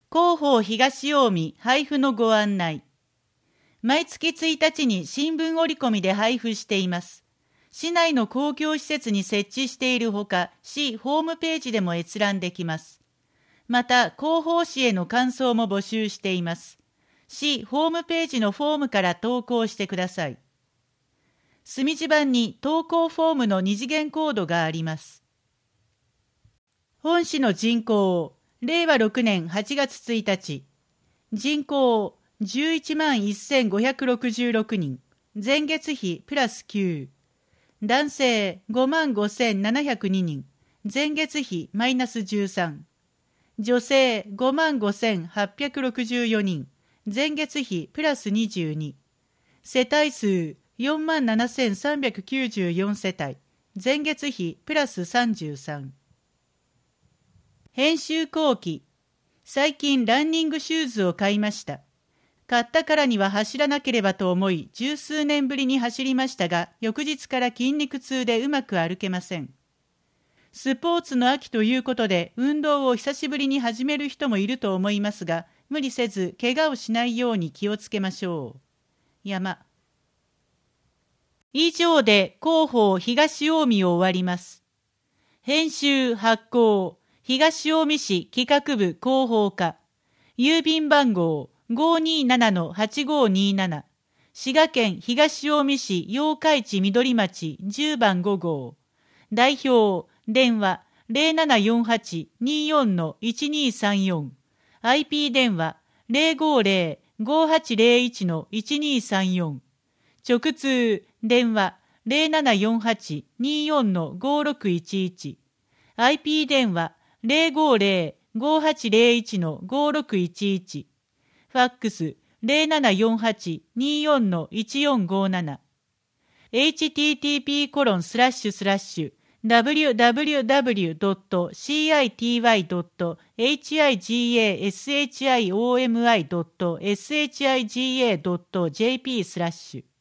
広報東近江配布のご案内。毎月1日に新聞折り込みで配布しています。市内の公共施設に設置しているほか、市ホームページでも閲覧できます。また、広報誌への感想も募集しています。市ホームページのフォームから投稿してください。墨地板に投稿フォームの2次元コードがあります。本市の人口、令和6年8月1日、人口11万1566人、前月比プラス9、男性5万5702人、前月比マイナス13、女性5万5864人、前月比プラス22、世帯数4万7394世帯、前月比プラス33。編集後期。最近ランニングシューズを買いました。買ったからには走らなければと思い、十数年ぶりに走りましたが、翌日から筋肉痛でうまく歩けません。スポーツの秋ということで、運動を久しぶりに始める人もいると思いますが、無理せず怪我をしないように気をつけましょう。山。以上で広報東近江を終わります。編集発行。東近江市企画部広報課、郵便番号 527-8527、滋賀県東近江市八日市緑町10番5号、代表、電話 0748-24-1234、IP 電話 050-5801-1234、直通、電話 0748-24-5611、IP 電話050-5801-5611、ファックス 0748-24-1457、http://www.city.higashomi.shiga.jp/